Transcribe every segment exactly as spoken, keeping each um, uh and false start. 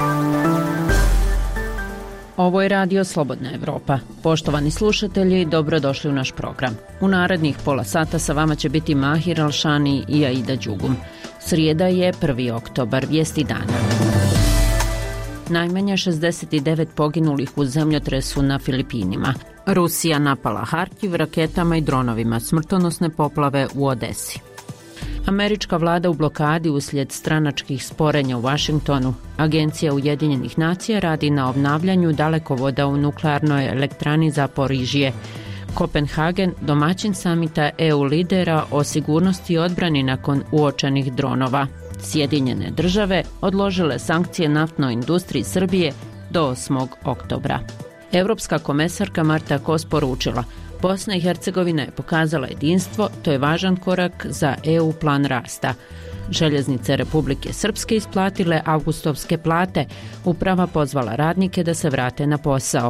Ovo je Radio Slobodna Evropa. Poštovani slušatelji, dobrodošli u naš program. U narednih pola sata sa vama će biti Mahir Alšani i Aida Đugum. Srijeda je prvi oktobar, vijesti dana. Najmanje šezdeset devet poginulih u zemljotresu na Filipinima. Rusija napala Harkiv raketama i dronovima, smrtonosne poplave u Odesi. Američka vlada u blokadi uslijed stranačkih sporenja u Vašingtonu. Agencija Ujedinjenih nacija radi na obnavljanju dalekovoda u nuklearnoj elektrani Zaporižje. Kopenhagen, domaćin samita E U lidera o sigurnosti i odbrani nakon uočenih dronova. Sjedinjene države odložile sankcije naftnoj industriji Srbije do osmog oktobra. Europska komesarka Marta Kos poručila: Bosna i Hercegovina je pokazala jedinstvo, to je važan korak za E U plan rasta. Željeznice Republike Srpske isplatile avgustovske plate, uprava pozvala radnike da se vrate na posao.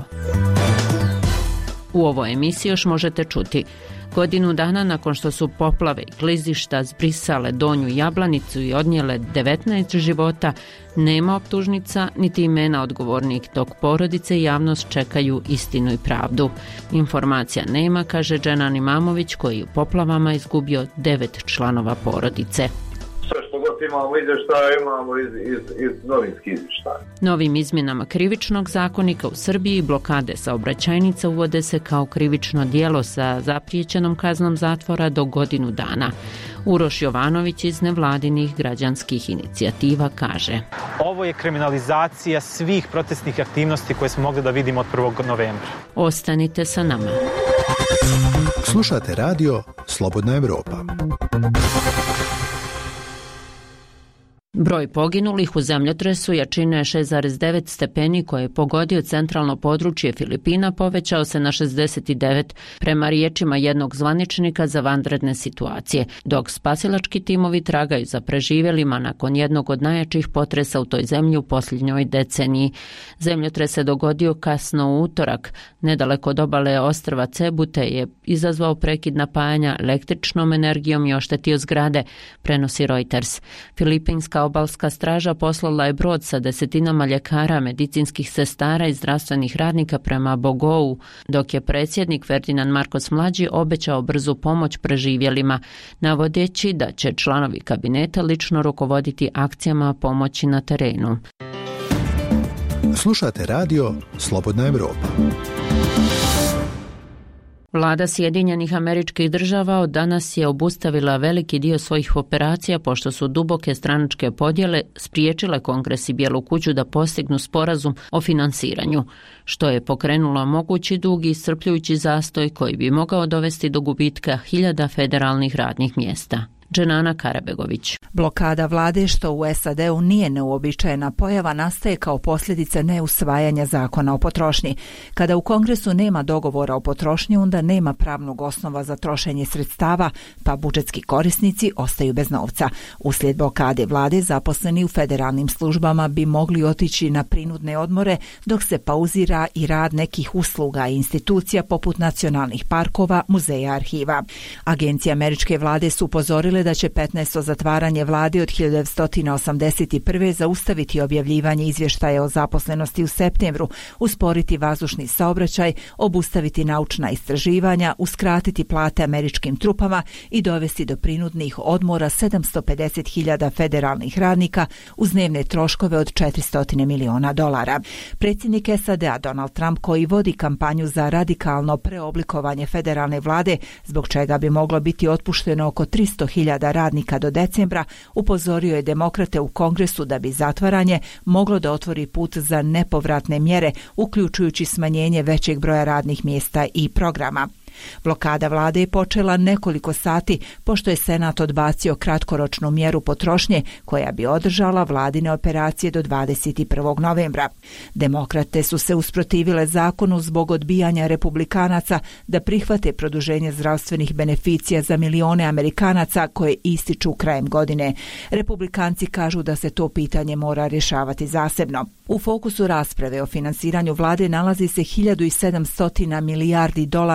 U ovoj emisiji još možete čuti: godinu dana nakon što su poplave i klizišta zbrisale Donju Jablanicu i odnijele devetnaest života, nema optužnica niti imena odgovornih, dok porodice i javnost čekaju istinu i pravdu. Informacija nema, kaže Dženan Imamović, koji u poplavama izgubio devet članova porodice. Sve što god imamo izvještaje, imamo iz, iz, iz novinskih izvještaja. Novim izmjenama krivičnog zakonika u Srbiji blokade saobraćajnica uvode se kao krivično djelo sa zapriječenom kaznom zatvora do godinu dana. Uroš Jovanović iz nevladinih građanskih inicijativa kaže: Ovo je kriminalizacija svih protestnih aktivnosti koje smo mogli da vidimo od prvog novembra. Ostanite sa nama. Slušate radio Slobodna Evropa. Broj poginulih u zemljotresu jačine šest zarez devet stepeni koje je pogodio centralno područje Filipina povećao se na šezdeset devet prema riječima jednog zvaničnika za vanredne situacije, dok spasilački timovi tragaju za preživjelima nakon jednog od najjačih potresa u toj zemlji u posljednjoj deceniji. Zemljotres se dogodio kasno u utorak, nedaleko od obale ostrva Cebu, te je izazvao prekid napajanja električnom energijom i oštetio zgrade, prenosi Reuters. Filipinska obalska straža poslala je brod sa desetinama ljekara, medicinskih sestara i zdravstvenih radnika prema Bogou, dok je predsjednik Ferdinand Marcos mlađi obećao brzu pomoć preživjelima, navodeći da će članovi kabineta lično rukovoditi akcijama pomoći na terenu. Slušate radio Slobodna Evropa. Vlada Sjedinjenih Američkih Država od danas je obustavila veliki dio svojih operacija pošto su duboke stranačke podjele spriječile Kongres i Bijelu kuću da postignu sporazum o finansiranju, što je pokrenulo mogući dug i iscrpljujući zastoj koji bi mogao dovesti do gubitka hiljada federalnih radnih mjesta. Dženana Karabegović. Blokada vlade, što u S A D-u nije neuobičajena pojava, nastaje kao posljedica neusvajanja zakona o potrošnji. Kada u Kongresu nema dogovora o potrošnji, onda nema pravnog osnova za trošenje sredstava, pa budžetski korisnici ostaju bez novca. Uslijed blokade vlade, zaposleni u federalnim službama bi mogli otići na prinudne odmore, dok se pauzira i rad nekih usluga i institucija poput nacionalnih parkova, muzeja, arhiva. Agencije američke vlade su upozorile da će petnaesto zatvaranje vlade od hiljadu devetsto osamdeset prve zaustaviti objavljivanje izvještaja o zaposlenosti u septembru, usporiti vazdušni saobraćaj, obustaviti naučna istraživanja, uskratiti plate američkim trupama i dovesti do prinudnih odmora sedamsto pedeset hiljada federalnih radnika uz dnevne troškove od četiristo miliona dolara. Predsjednik S A D-a Donald Trump, koji vodi kampanju za radikalno preoblikovanje federalne vlade, zbog čega bi moglo biti otpušteno oko tristo hiljada radnika do decembra, upozorio je demokrate u Kongresu da bi zatvaranje moglo da otvori put za nepovratne mjere, uključujući smanjenje većeg broja radnih mjesta i programa. Blokada vlade je počela nekoliko sati pošto je Senat odbacio kratkoročnu mjeru potrošnje koja bi održala vladine operacije do dvadeset prvog novembra. Demokrate su se usprotivile zakonu zbog odbijanja republikanaca da prihvate produženje zdravstvenih beneficija za milione Amerikanaca koje ističu krajem godine. Republikanci kažu da se to pitanje mora rješavati zasebno. U fokusu rasprave o finansiranju vlade nalazi se hiljadu sedamsto milijardi dolara namijenjenih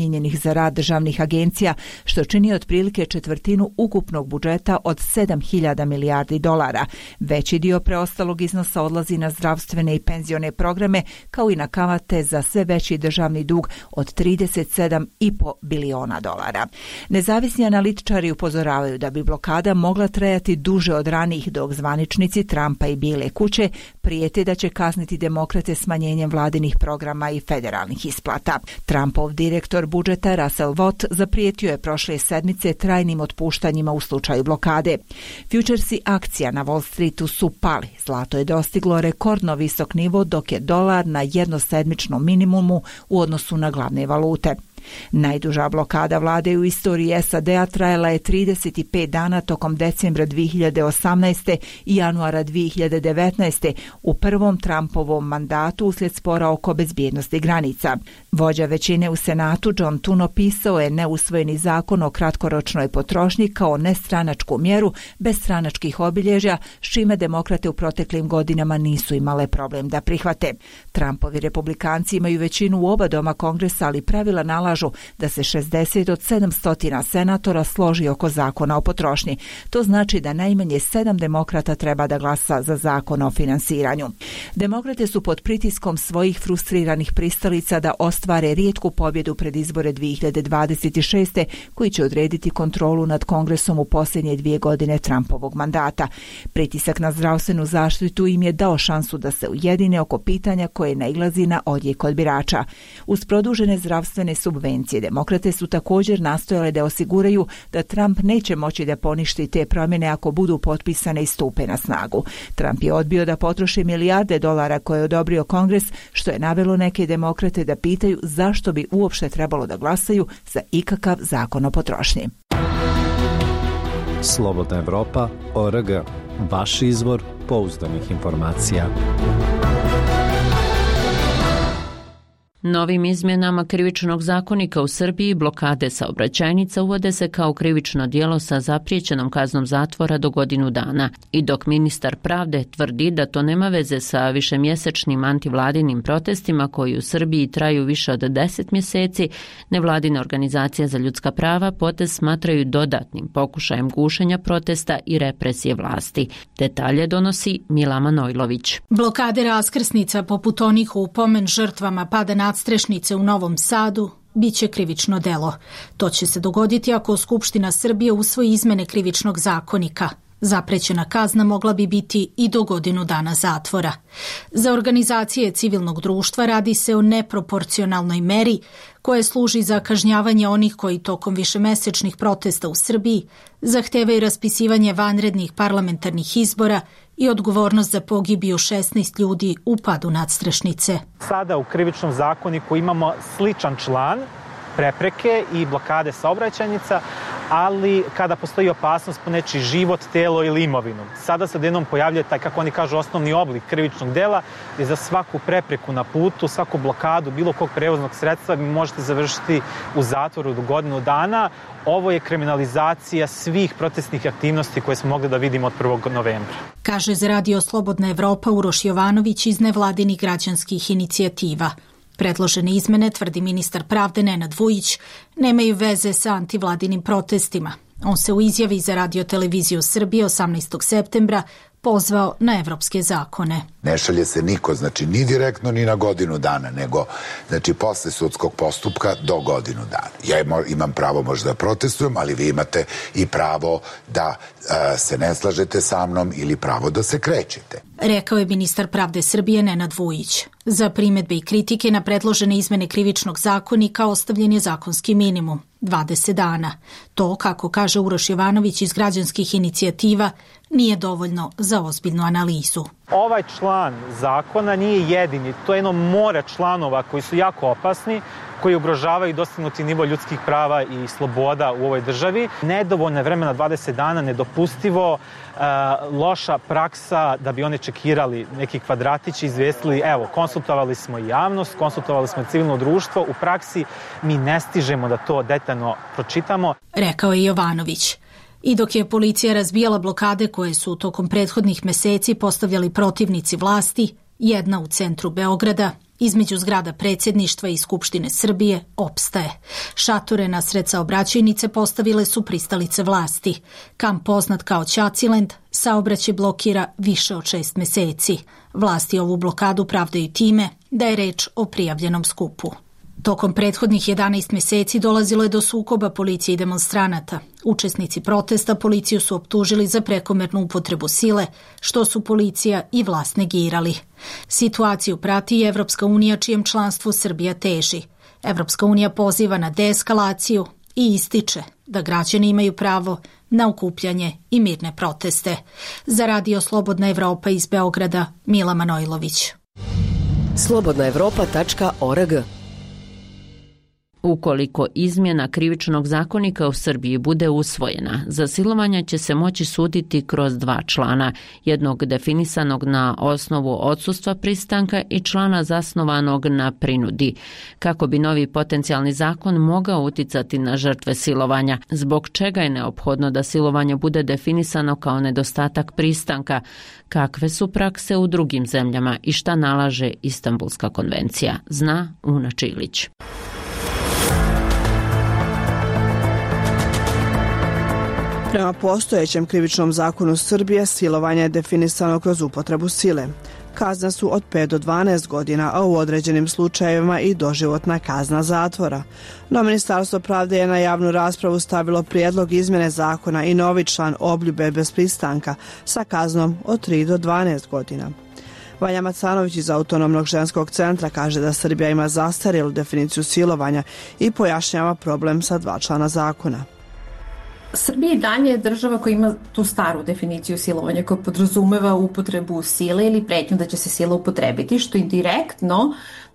namijenjenih za rad državnih agencija, što čini otprilike četvrtinu ukupnog budžeta od sedam hiljada milijardi dolara. Veći dio preostalog iznosa odlazi na zdravstvene i penzione programe, kao i na kamate za sve veći državni dug od trideset sedam i po biliona dolara. Nezavisni analitičari upozoravaju da bi blokada mogla trajati duže od ranijih, dok zvaničnici Trumpa i Bijele kuće prijete da će kazniti demokrate smanjenjem vladinih programa i federalnih isplata. Trumpov direktor budžeta Russell Vought zaprijetio je prošle sedmice trajnim otpuštanjima u slučaju blokade. Futuresi akcija na Wall Streetu su pali. Zlato je dostiglo rekordno visok nivo, dok je dolar na jednosedmičnom minimumu u odnosu na glavne valute. Najduža blokada vlade u istoriji S A D-a trajala je trideset pet dana tokom decembra dvije hiljade osamnaeste i januara dvije hiljade devetnaeste u prvom Trumpovom mandatu uslijed spora oko bezbjednosti granica. Vođa većine u Senatu John Thune opisao je neusvojeni zakon o kratkoročnoj potrošnji kao nestranačku mjeru bez stranačkih obilježja, s čime demokrate u proteklim godinama nisu imale problem da prihvate. Trumpovi republikanci imaju većinu u oba doma Kongresa, ali pravila nalažu da se šezdeset od sedamsto senatora složi oko zakona o potrošnji. To znači da najmanje sedam demokrata treba da glasa za zakon o finansiranju. Demokrate su pod pritiskom svojih frustriranih pristalica da ostvare rijetku pobjedu pred izbore dvije hiljade dvadeset šeste koji će odrediti kontrolu nad Kongresom u posljednje dvije godine Trumpovog mandata. Pritisak na zdravstvenu zaštitu im je dao šansu da se ujedine oko pitanja koje nailazi na odjek od birača. Uz produžene zdravstvene subvencije, demokrate su također nastojale da osiguraju da Trump neće moći da poništi te promjene ako budu potpisane i stupe na snagu. Trump je odbio da potroši milijarde dolara koje je odobrio Kongres, što je navelo neke demokrate da pitaju zašto bi uopšte trebalo da glasaju za ikakav zakon o potrošnji. Slobodna Evropa, O R G, vaš izvor pouzdanih informacija. Novim izmjenama krivičnog zakonika u Srbiji blokade saobraćajnica uvode se kao krivično djelo sa zapriječenom kaznom zatvora do godinu dana. I dok ministar pravde tvrdi da to nema veze sa višemjesečnim antivladinim protestima koji u Srbiji traju više od deset mjeseci, nevladine organizacije za ljudska prava potez smatraju dodatnim pokušajem gušenja protesta i represije vlasti. Detalje donosi Mila Manojlović. Blokade raskrsnica poput onih u pomen žrtvama pada nadstrešnice u Novom Sadu biće krivično delo. To će se dogoditi ako Skupština Srbije usvoji izmene krivičnog zakonika. Zaprećena kazna mogla bi biti i do godinu dana zatvora. Za organizacije civilnog društva radi se o neproporcionalnoj meri koja služi za kažnjavanje onih koji tokom višemesečnih protesta u Srbiji zahtevaju raspisivanje vanrednih parlamentarnih izbora i odgovornost za pogibiju šesnaest ljudi u padu nadstrešnice. Sada u krivičnom zakoniku imamo sličan član, prepreke i blokade saobraćajnica, ali kada postoji opasnost po nečiji život, telo ili imovinu. Sada se odjednom pojavljuje taj, kako oni kažu, osnovni oblik krivičnog dela, gdje za svaku prepreku na putu, svaku blokadu bilo kog prevoznog sredstva vi možete završiti u zatvoru do godinu dana. Ovo je kriminalizacija svih protestnih aktivnosti koje smo mogli da vidimo od prvog novembra. Kaže za Radio Slobodna Evropa Uroš Jovanović iz nevladinih građanskih inicijativa. Predložene izmene, tvrdi ministar pravde Nenad Vujić, nemaju veze sa antivladinim protestima. On se u izjavi za Radio televiziju Srbije osamnaestog septembra pozvao na evropske zakone. Ne šalje se niko, znači ni direktno ni na godinu dana, nego znači posle sudskog postupka do godinu dana. Ja imam pravo možda da protestujem, ali vi imate i pravo da a, se ne slažete sa mnom ili pravo da se krećete. Rekao je ministar pravde Srbije Nenad Vujić. Za primedbe i kritike na predložene izmene krivičnog zakonika ostavljen je zakonski minimum, dvadeset dana. To, kako kaže Uroš Jovanović iz građanskih inicijativa, nije dovoljno za ozbiljnu analizu. Ovaj član zakona nije jedini, to je jedno more članova koji su jako opasni, koji ugrožavaju dostignuti nivo ljudskih prava i sloboda u ovoj državi. Nedovoljno je vremena dvadeset dana, nedopustivo, uh, loša praksa da bi oni čekirali neki kvadratići, izvestili, evo, konsultovali smo i javnost, konsultovali smo i civilno društvo, u praksi mi ne stižemo da to detaljno pročitamo. Rekao je Jovanović. I dok je policija razbijala blokade koje su tokom prethodnih meseci postavljali protivnici vlasti, Jedna u centru Beograda, između zgrada predsjedništva i Skupštine Srbije, opstaje. Šatore nasred saobraćajnice postavile su pristalice vlasti. Kamp poznat kao Ćacilend saobraćaj blokira više od šest meseci. Vlasti ovu blokadu pravdaju time da je reč o prijavljenom skupu. Tokom prethodnih jedanaest meseci dolazilo je do sukoba policije i demonstranata. Učesnici protesta policiju su optužili za prekomernu upotrebu sile, što su policija i vlast negirali. Situaciju prati i Evropska unija, čijem članstvu Srbija teži. Evropska unija poziva na deeskalaciju i ističe da građani imaju pravo na okupljanje i mirne proteste. Za Radio Slobodna Evropa iz Beograda, Mila Manojlović. slobodna evropa tačka org. Ukoliko izmjena krivičnog zakonika u Srbiji bude usvojena, za silovanja će se moći suditi kroz dva člana, jednog definisanog na osnovu odsustva pristanka i člana zasnovanog na prinudi, kako bi novi potencijalni zakon mogao uticati na žrtve silovanja, zbog čega je neophodno da silovanje bude definisano kao nedostatak pristanka, kakve su prakse u drugim zemljama i šta nalaže Istanbulska konvencija, zna Una Čilić. Prema postojećem krivičnom zakonu Srbije, silovanje je definisano kroz upotrebu sile. Kazne su od pet do dvanaest godina, a u određenim slučajevima i doživotna kazna zatvora. No Ministarstvo pravde je na javnu raspravu stavilo prijedlog izmjene zakona i novi član obljube bez pristanka sa kaznom od tri do dvanaest godina. Vanja Macanović iz Autonomnog ženskog centra kaže da Srbija ima zastarjelu definiciju silovanja i pojašnjava problem sa dva člana zakona. Srbija i dalje je država koja ima tu staru definiciju silovanja koja podrazumeva upotrebu sile ili pretnju da će se sila upotrebiti, što indirektno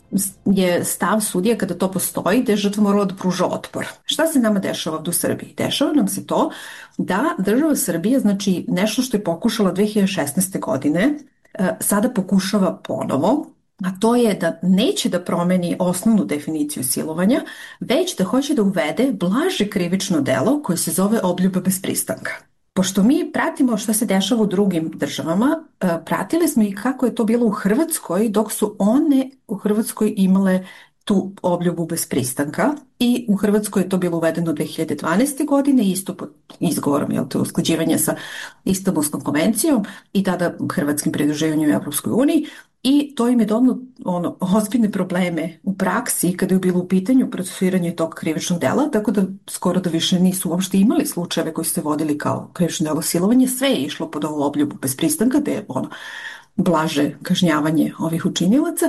je stav sudija kada to postoji da je žrtva morala da pruža otpor. Šta se nama dešava ovdje u Srbiji? Dešava nam se to da država Srbija, znači nešto što je pokušala dve hiljade šesnaeste. godine, sada pokušava ponovo, a to je da neće da promeni osnovnu definiciju silovanja, već da hoće da uvede blaže krivično delo koje se zove obljuba bez pristanka. Pošto mi pratimo šta se dešava u drugim državama, pratili smo i kako je to bilo u Hrvatskoj, dok su one u Hrvatskoj imale tu obljubu bez pristanka i u Hrvatskoj je to bilo uvedeno dve hiljade dvanaeste. godine, isto pod izgovorom, jel, to usklađivanje sa Istanbulskom konvencijom i tada hrvatskim pridruživanjem u Evropskoj uniji. I to im je donalo ono, ozbiljne probleme u praksi kada je bilo u pitanju procesuiranje tog krivičnog dela, tako da skoro da više nisu uopšte imali slučajeve koji su se vodili kao krivično delo silovanje, sve je išlo pod ovu obljubu bez pristanka, da je ono blaže kažnjavanje ovih učinilaca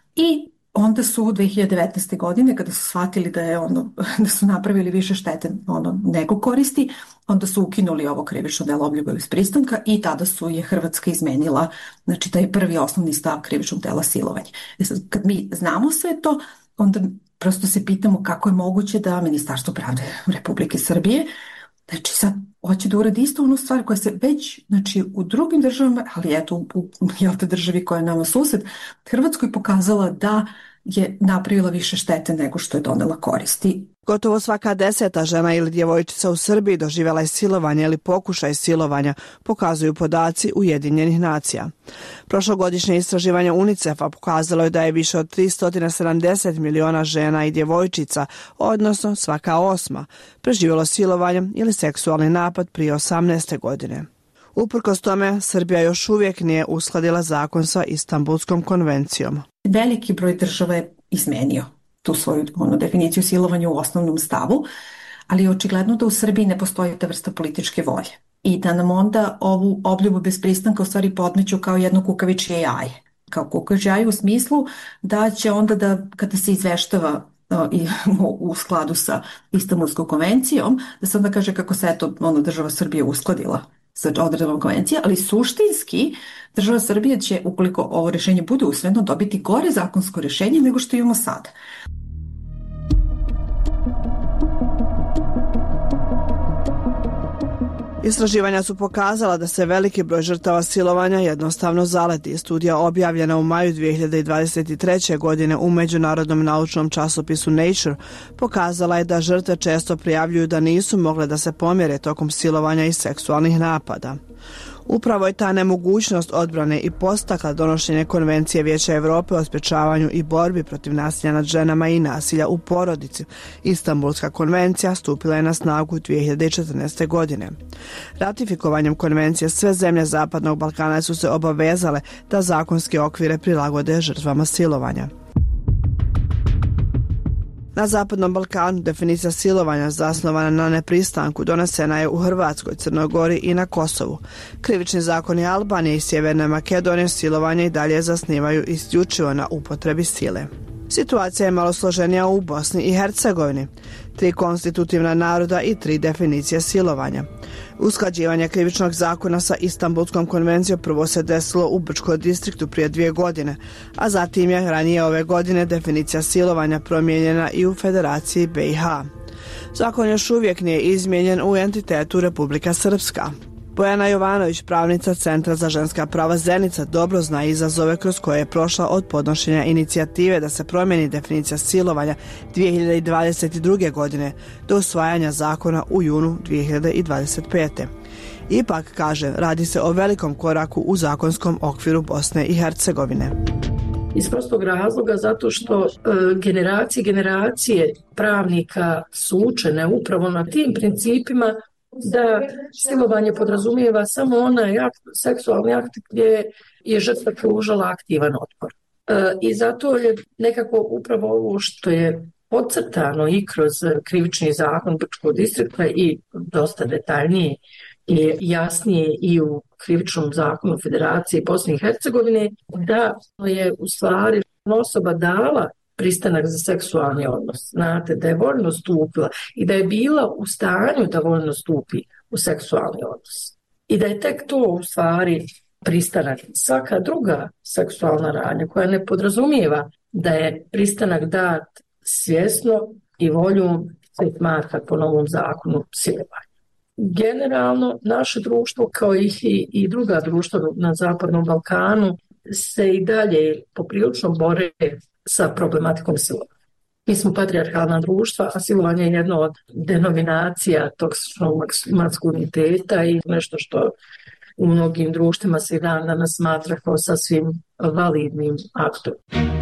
i onda su dve hiljade devetnaeste. godine, kada su shvatili da, je ono, da su napravili više štete ono, nego koristi, onda su ukinuli ovo krivično delo obljuba bez pristanka i tada su je Hrvatska izmenila, znači taj prvi osnovni stav krivičnog dela silovanja. E sad, kad mi znamo sve to, onda prosto se pitamo kako je moguće da Ministarstvo pravde Republike Srbije, znači sad hoće da uradi isto onu stvar koja se već, znači u drugim državama, ali eto u, u jel te državi koja je nama sused, Hrvatskoj pokazala da je napravila više štete nego što je donela koristi. Gotovo svaka deseta žena ili djevojčica u Srbiji doživjela je silovanje ili pokušaj silovanja, pokazuju podaci Ujedinjenih nacija. Prošlogodišnje istraživanje UNICEF-a pokazalo je da je više od tristo sedamdeset miliona žena i djevojčica, odnosno svaka osma, preživjelo silovanje ili seksualni napad prije osamnaeste. godine. Uprkos tome, Srbija još uvijek nije uskladila zakon sa Istanbulskom konvencijom. Veliki broj država je izmenio tu svoju ono, definiciju silovanja u osnovnom stavu, ali je očigledno da u Srbiji ne postoji ta vrsta političke volje i da nam onda ovu obljubu bez pristanka u stvari podmeću kao jedno kukavičje jaje. Kao kukavičje jaje u smislu da će onda da kada se izveštava i u skladu sa Istanbulskom konvencijom, da se onda kaže kako se eto ono, država Srbije uskladila sa odredbama konvencije, ali suštinski država Srbije će, ukoliko ovo rješenje bude usvojeno, dobiti gore zakonsko rješenje nego što imamo sad. Istraživanja su pokazala da se veliki broj žrtava silovanja jednostavno zaleti. Studija objavljena u maju dve hiljade dvadeset treće. godine u međunarodnom naučnom časopisu Nature pokazala je da žrtve često prijavljuju da nisu mogle da se pomjere tokom silovanja i seksualnih napada. Upravo je ta nemogućnost odbrane i postakla donošenje Konvencije Vijeća Europe o sprječavanju i borbi protiv nasilja nad ženama i nasilja u porodici. Istanbulska konvencija stupila je na snagu dvije hiljade četrnaeste. godine. Ratifikovanjem konvencije sve zemlje Zapadnog Balkana su se obavezale da zakonske okvire prilagode žrtvama silovanja. Na Zapadnom Balkanu definicija silovanja zasnovana na nepristanku donesena je u Hrvatskoj, Crnoj Gori i na Kosovu. Krivični zakoni Albanije i Sjeverne Makedonije silovanje i dalje zasnivaju isključivo na upotrebi sile. Situacija je malo složenija u Bosni i Hercegovini. Tri konstitutivna naroda i tri definicije silovanja. Usklađivanje krivičnog zakona sa Istanbulskom konvencijom prvo se desilo u Brčkom distriktu prije dvije godine, a zatim je ranije ove godine definicija silovanja promijenjena i u Federaciji B i H. Zakon još uvijek nije izmijenjen u entitetu Republika Srpska. Bojana Jovanović, pravnica Centra za ženska prava Zenica, dobro zna izazove kroz koje je prošla od podnošenja inicijative da se promijeni definicija silovanja dvije hiljade dvadeset druge. godine do usvajanja zakona u junu dvije hiljade dvadeset pete. Ipak, kaže, radi se o velikom koraku u zakonskom okviru Bosne i Hercegovine. Iz prostog razloga zato što e, generacije generacije pravnika su učene upravo na tim principima da silovanje podrazumijeva samo onaj akt, seksualni akt gdje je žrtva pružala aktivan otpor. E, I zato je nekako upravo ovo što je podcrtano i kroz krivični zakon Brčkog distrikta i dosta detaljnije i jasnije i u krivičnom zakonu Federacije Bosne i Hercegovine, da je u stvari osoba dala pristanak za seksualni odnos. Znate, da je voljno stupila i da je bila u stanju da voljno stupi u seksualni odnos. I da je tek to u stvari pristanak. Svaka druga seksualna radnja koja ne podrazumijeva da je pristanak dat svjesno i voljom se smatra po novom zakonu silovanja. Generalno, naše društvo, kao i, i druga društva na Zapadnom Balkanu, se i dalje poprilično bore sa problematikom silovanja. Mi smo patrijarhalna društva, a silovanje je jedna od denominacija toksičnog maskuliniteta i nešto što u mnogim društvima se i dan danas smatra kao sasvim validnim aktom.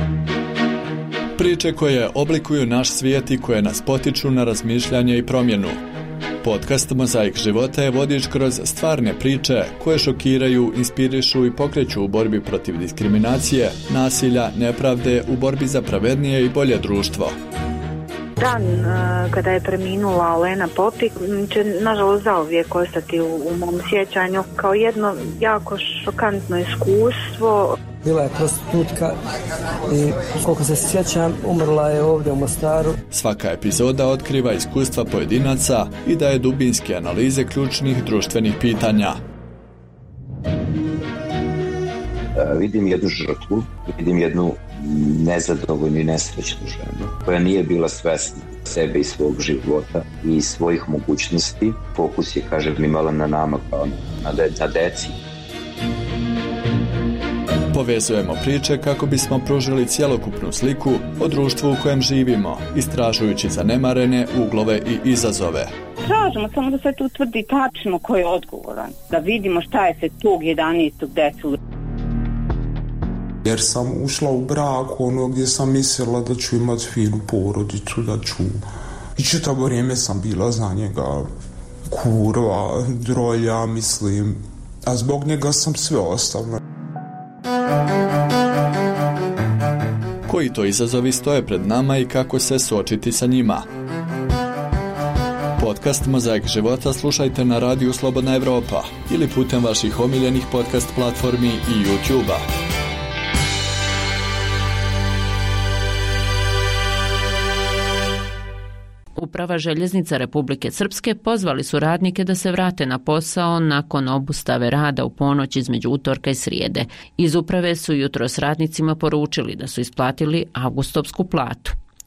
Priče koje oblikuju naš svijet i koje nas potiču na razmišljanje i promjenu. Podcast Mozaik života je vodič kroz stvarne priče koje šokiraju, inspirišu i pokreću u borbi protiv diskriminacije, nasilja, nepravde, u borbi za pravednije i bolje društvo. Dan uh, kada je preminula Olena Popik će nažalost zauvijek ostati u, u mom sjećanju kao jedno jako šokantno iskustvo. Bila je prostitutka i koliko se sjećam umrla je ovdje u Mostaru. Svaka epizoda otkriva iskustva pojedinaca i daje dubinske analize ključnih društvenih pitanja. Vidim jednu žrtvu, vidim jednu nezadovoljnu i nesrećnu ženu koja nije bila svesna sebe i svog života i svojih mogućnosti. Fokus je, kažem, imala na nama kao na, de- na deci. Povezujemo priče kako bismo pružili cjelokupnu sliku o društvu u kojem živimo, istražujući zanemarene uglove i izazove. Tražimo samo da se tu utvrdi tačno ko je odgovoran, da vidimo šta je se tog jedanaestog desilo. Jer sam ušla u brak ono gdje sam mislila da ću imati finu porodicu, da ću... I čitavo vrijeme sam bila za njega kurva, drolja, mislim, a zbog njega sam sve ostavila. Koji to izazovi stoje pred nama i kako se suočiti sa njima? Podcast Mozaik života slušajte na radiju Slobodna Evropa ili putem vaših omiljenih podcast platformi i YouTube-a. Uprava željeznica Republike Srpske pozvali su radnike da se vrate na posao nakon obustave rada u ponoć između utorka i srijede. Iz uprave su jutros radnicima poručili da su isplatili avgustovsku platu.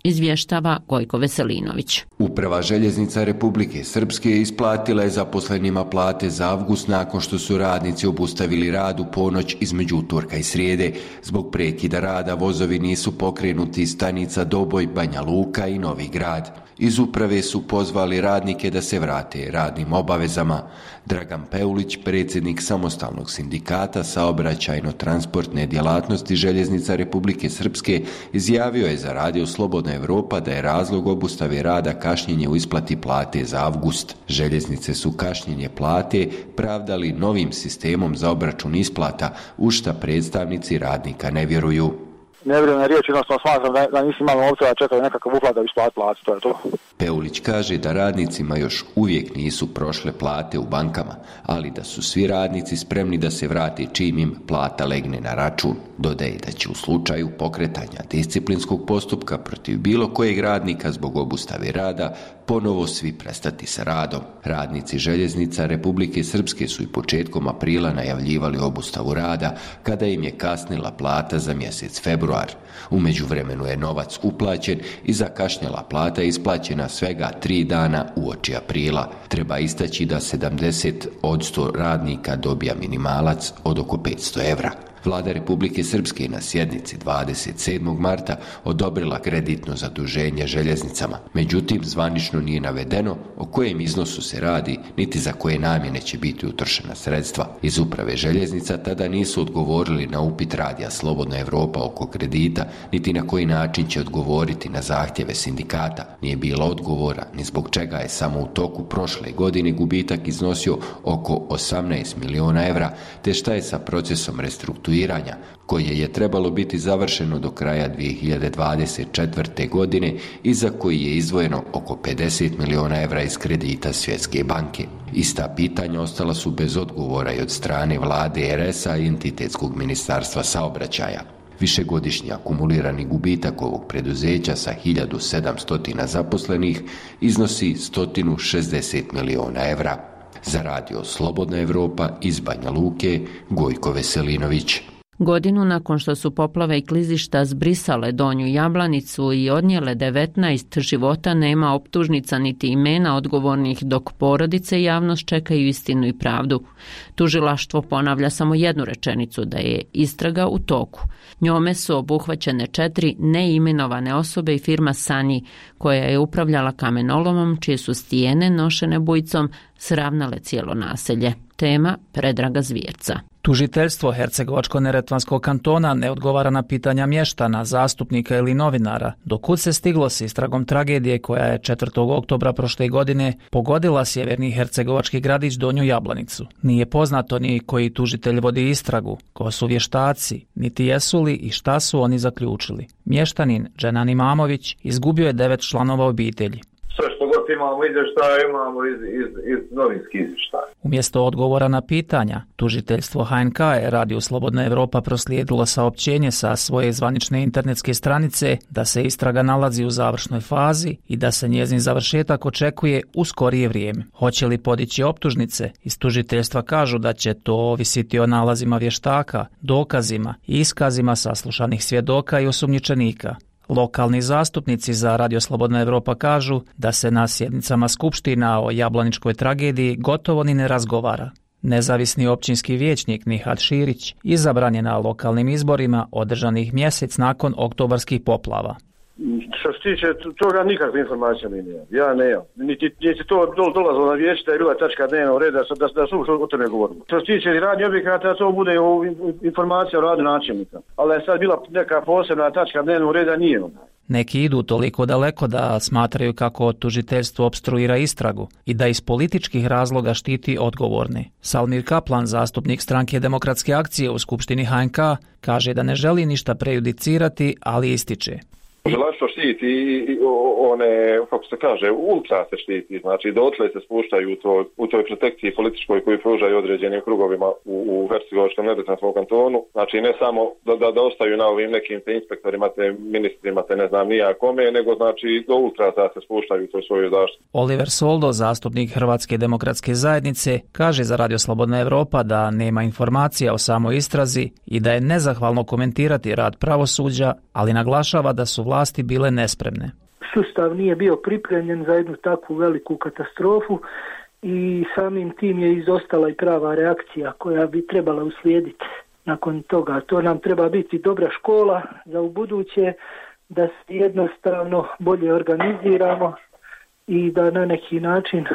izvještava Gojko Veselinović. Uprava Željeznica Republike Srpske isplatila je zaposlenima plate za avgust nakon što su radnici obustavili rad u ponoć između utorka i srijede. Zbog prekida rada vozovi nisu pokrenuti iz stanica Doboj, Banja Luka i Novi Grad. Iz uprave su pozvali radnike da se vrate radnim obavezama. Dragan Peulić, predsjednik samostalnog sindikata saobraćajno-transportne djelatnosti Željeznica Republike Srpske, izjavio je za radio Slobodna Evropa da je razlog obustave rada kašnjenje u isplati plate za avgust. Željeznice su kašnjenje plate pravdali novim sistemom za obračun isplata, u šta predstavnici radnika ne vjeruju. Ne vjerujem na riječ, jednostavno smatram da, da nisi imali novca da čekaju nekakav uplat da bi isplati platu, to je to. Peulić kaže da radnicima još uvijek nisu prošle plate u bankama, ali da su svi radnici spremni da se vrate čim im plata legne na račun. Dodaje da će u slučaju pokretanja disciplinskog postupka protiv bilo kojeg radnika zbog obustave rada ponovo svi prestati sa radom. Radnici Željeznica Republike Srpske su i početkom aprila najavljivali obustavu rada kada im je kasnila plata za mjesec februar. U međuvremenu je novac uplaćen i zakašnjela plata isplaćena svega tri dana uoči aprila. Treba istaći da sedamdeset posto radnika dobija minimalac od oko petsto evra. Vlada Republike Srpske na sjednici dvadeset sedmog marta odobrila kreditno zaduženje željeznicama. Međutim, zvanično nije navedeno o kojem iznosu se radi, niti za koje namjene će biti utrošena sredstva. Iz uprave željeznica tada nisu odgovorili na upit radija Slobodna Evropa oko kredita, niti na koji način će odgovoriti na zahtjeve sindikata. Nije bilo odgovora ni zbog čega je samo u toku prošle godine gubitak iznosio oko osamnaest miliona evra, te šta je sa procesom restrukturiranja koje je trebalo biti završeno do kraja dvije hiljade dvadeset četvrte. godine i za koji je izdvojeno oko pedeset miliona evra iz kredita Svjetske banke. Ista pitanja ostala su bez odgovora i od strane vlade er es a i entitetskog ministarstva saobraćaja. Višegodišnji akumulirani gubitak ovog preduzeća sa hiljadu sedamsto zaposlenih iznosi sto šezdeset miliona evra. Za radio Slobodna Evropa iz Banja Luke, Gojko Veselinović. Godinu nakon što su poplave i klizišta zbrisale Donju Jablanicu i odnijele devetnaest života, nema optužnica niti imena odgovornih, dok porodice i javnost čekaju istinu i pravdu. Tužilaštvo ponavlja samo jednu rečenicu, da je istraga u toku. Njome su obuhvaćene četiri neimenovane osobe i firma Sani, koja je upravljala kamenolomom, čije su stijene nošene bujicom sravnale cijelo naselje. Tema Predraga Zvjerca. Tužiteljstvo Hercegovačko-neretvanskog kantona ne odgovara na pitanja mještana, zastupnika ili novinara, dokud se stiglo s istragom tragedije koja je četvrtog oktobra prošle godine pogodila sjeverni hercegovački gradić Donju Jablanicu. Nije poznato ni koji tužitelj vodi istragu, ko su vještaci, niti jesu li i šta su oni zaključili. Mještanin Dženan Imamović izgubio je devet članova obitelji. Sve što god imamo izvještaje, imamo iz, iz, iz novinskih izvještaja. Umjesto odgovora na pitanja, tužiteljstvo ha en ka je Radio Slobodna Evropa proslijedilo saopćenje sa svoje zvanične internetske stranice da se istraga nalazi u završnoj fazi i da se njezin završetak očekuje u skorije vrijeme. Hoće li podići optužnice? Iz tužiteljstva kažu da će to ovisiti o nalazima vještaka, dokazima i iskazima saslušanih svjedoka i osumnjičenika. Lokalni zastupnici za Radio Slobodna Evropa kažu da se na sjednicama skupština o jablaničkoj tragediji gotovo ni ne razgovara. Nezavisni općinski vijećnik Nihad Širić izabran je na lokalnim izborima održanih mjesec nakon oktobarskih poplava. Što se tiče toga, nikakve informacije mi nije. Ja ne, ja. Niti, niti to dol, dolazilo na vijeće da je bila tačka dnevnog reda, da, da, da su o tome govorili. Što se tiče radnje objekata, to bude informacija o radu načelnika. Ali je sad bila neka posebna tačka dnevnog reda, nije ona. Neki idu toliko daleko da smatraju kako tužiteljstvo opstruira istragu i da iz političkih razloga štiti odgovorne. Salmir Kaplan, zastupnik stranke Demokratske akcije u Skupštini ha en ka, kaže da ne želi ništa prejudicirati, ali ističe. Tužilaštvo štiti i one, kako se kaže, ultra se štiti, znači dotle se spuštaju u toj, u toj protekciji političkoj koju pružaju određenim krugovima u, u Hercegovačkom neretvanskom kantonu. Znači ne samo da, da, da ostaju na ovim nekim te inspektorima, te ministrima, te ne znam nija kome, nego znači do ultra se spuštaju u toj svoju zaštitu. Oliver Soldo, zastupnik Hrvatske demokratske zajednice, kaže za Radio Slobodna Evropa da nema informacija o samoj istrazi i da je nezahvalno komentirati rad pravosuđa, ali naglašava da su vlasti bile nespremne. Sustav nije bio pripremljen za jednu takvu veliku katastrofu i samim tim je izostala i prava reakcija koja bi trebala uslijediti nakon toga. To nam treba biti dobra škola za ubuduće, da se jednostavno bolje organiziramo i da na neki način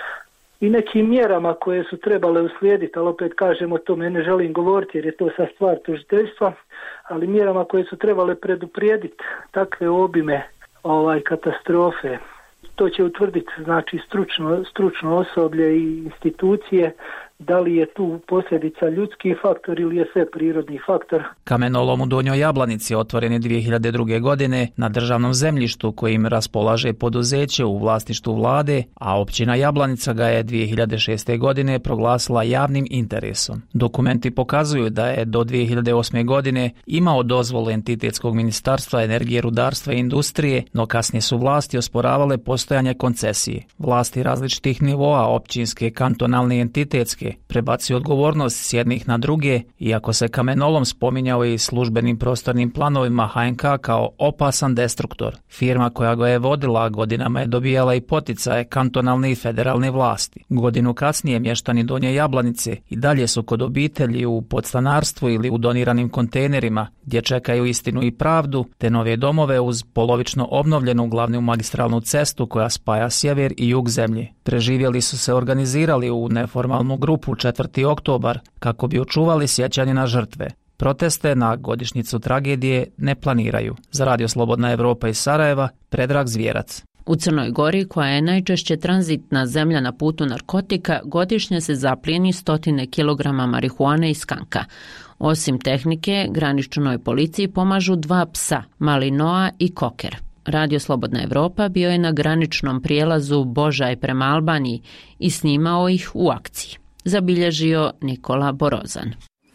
i nekim mjerama koje su trebale uslijediti, ali opet kažem, o tome ne želim govoriti jer je to sa stvar tužiteljstva, ali mjerama koje su trebale preduprijediti takve obime ovaj katastrofe. To će utvrditi znači stručno, stručno osoblje i institucije, da li je tu posljedica ljudski faktor ili je sve prirodni faktor. Kamenolom u Donjoj Jablanici otvoren je dvije hiljade druge. godine na državnom zemljištu kojim raspolaže poduzeće u vlasništvu vlade, a općina Jablanica ga je dvije hiljade šeste. godine proglasila javnim interesom. Dokumenti pokazuju da je do dvije hiljade osme. godine imao dozvolu entitetskog ministarstva energije, rudarstva i industrije, no kasnije su vlasti osporavale postojanje koncesije. Vlasti različitih nivoa, općinske, kantonalne i entitetske, prebaci odgovornost s jednih na druge, iako se kamenolom spominjao i službenim prostornim planovima H N K kao opasan destruktor. Firma koja ga je vodila godinama je dobijala i poticaje kantonalne i federalne vlasti. Godinu kasnije mještani Donje Jablanice i dalje su kod obitelji u podstanarstvu ili u doniranim kontejnerima, gdje čekaju istinu i pravdu, te nove domove uz polovično obnovljenu glavnu magistralnu cestu koja spaja sjever i jug zemlje. Preživjeli su se organizirali u neformalnu grupu četvrti oktobar kako bi očuvali sjećanje na žrtve. Proteste na godišnjicu tragedije ne planiraju. Za Radio Slobodna Evropa iz Sarajeva, Predrag Zvjerac. U Crnoj Gori, koja je najčešće tranzitna zemlja na putu narkotika, godišnje se zaplijeni stotine kilograma marihuane i skanka. Osim tehnike, graničnoj policiji pomažu dva psa, Malinoa i Koker. Radio Slobodna Evropa bio je na graničnom prijelazu Božaj prema Albaniji i snimao ih u akciji. Zabilježio Nikola Borozan.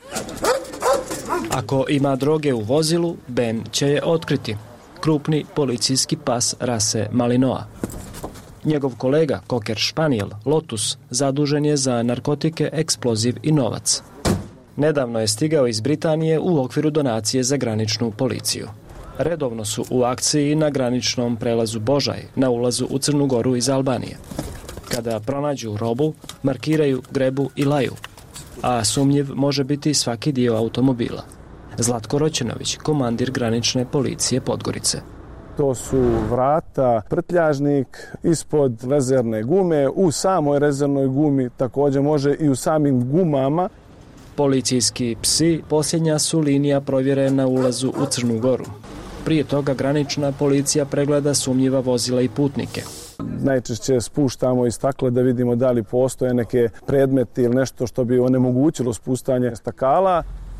Ako ima droge u vozilu, Ben će je otkriti. Krupni policijski pas rase Malinoa. Njegov kolega, Koker Španijel, Lotus, zadužen je za narkotike, eksploziv i novac. Nedavno je stigao iz Britanije u okviru donacije za graničnu policiju. Redovno su u akciji na graničnom prelazu Božaj, na ulazu u Crnu Goru iz Albanije. Kada pronađu robu, markiraju, grebu i laju, a sumnjiv može biti svaki dio automobila. Zlatko Roćenović, komandir granične policije Podgorice. To su vrata, prtljažnik, ispod rezervne gume, u samoj rezervnoj gumi, također može i u samim gumama. Policijski psi posljednja su linija provjere na ulazu u Crnu Goru. Prije toga granična policija pregleda sumnjiva vozila i putnike. Najčešće spuštamo i stakle da vidimo da li postoje neke predmeti ili nešto što bi onemogućilo spustanje stakala.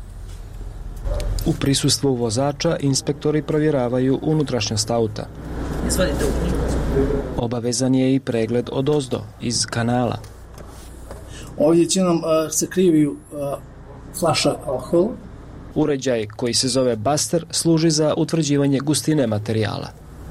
U prisustvu vozača inspektori provjeravaju unutrašnjost auta. Izvodite u Obavezan je i pregled odozdo, iz kanala. Ovdje će nam uh, se kriviju uh, flaša alkohola. Uređaj koji se zove Buster služi za utvrđivanje gustine materijala.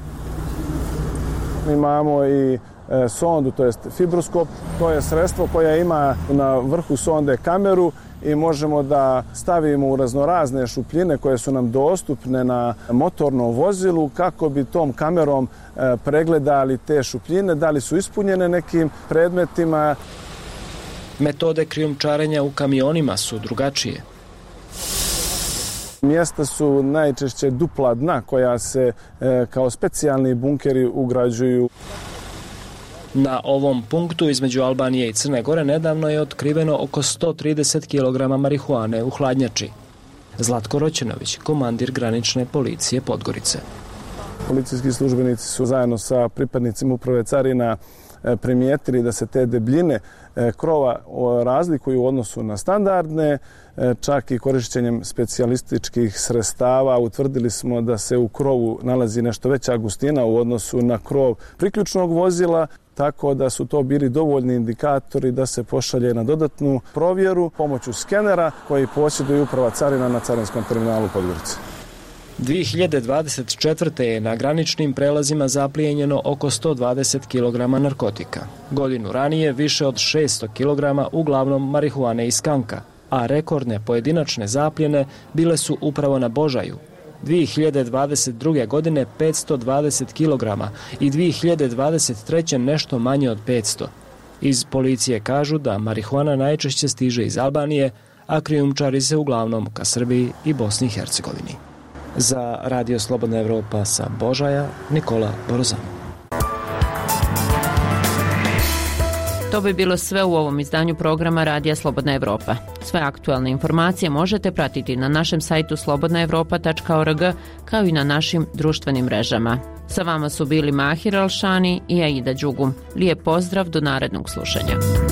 Imamo i e, sondu, to jest fibroskop, to je sredstvo koje ima na vrhu sonde kameru i možemo da stavimo u raznorazne šupljine koje su nam dostupne na motornom vozilu kako bi tom kamerom e, pregledali te šupljine, da li su ispunjene nekim predmetima. Metode krijumčarenja u kamionima su drugačije. Mjesta su najčešće dupla dna koja se e, kao specijalni bunkeri ugrađuju. Na ovom punktu između Albanije i Crne Gore nedavno je otkriveno oko sto trideset kilograma marihuane u hladnjači. Zlatko Roćenović, komandir granične policije Podgorice. Policijski službenici su zajedno sa pripadnicima uprave carina primijetili da se te debljine krova razlikuju u odnosu na standardne, čak i korišćenjem specijalističkih sredstava utvrdili smo da se u krovu nalazi nešto veća gustina u odnosu na krov priključnog vozila, tako da su to bili dovoljni indikatori da se pošalje na dodatnu provjeru pomoću skenera koji posjeduje uprava carina na carinskom terminalu Podgorice. dvije hiljade dvadeset četvrte. je na graničnim prelazima zaplijenjeno oko sto dvadeset kilograma narkotika. Godinu ranije više od šesto kilograma uglavnom marihuane i skanka, a rekordne pojedinačne zapljene bile su upravo na Božaju. dvije hiljade dvadeset druge. godine petsto dvadeset kilograma i dvije hiljade dvadeset treće. nešto manje od petsto. Iz policije kažu da marihuana najčešće stiže iz Albanije, a krijumčari se uglavnom ka Srbiji i Bosni i Hercegovini. Za Radio Slobodna Evropa sa Božaja, Nikola Borozan. To bi bilo sve u ovom izdanju programa Radija Slobodna Evropa. Sve aktualne informacije možete pratiti na našem sajtu slobodna evropa tačka org kao i na našim društvenim mrežama. Sa vama su bili Mahir Alšani i Aida Đugum. Lijep pozdrav do narednog slušanja.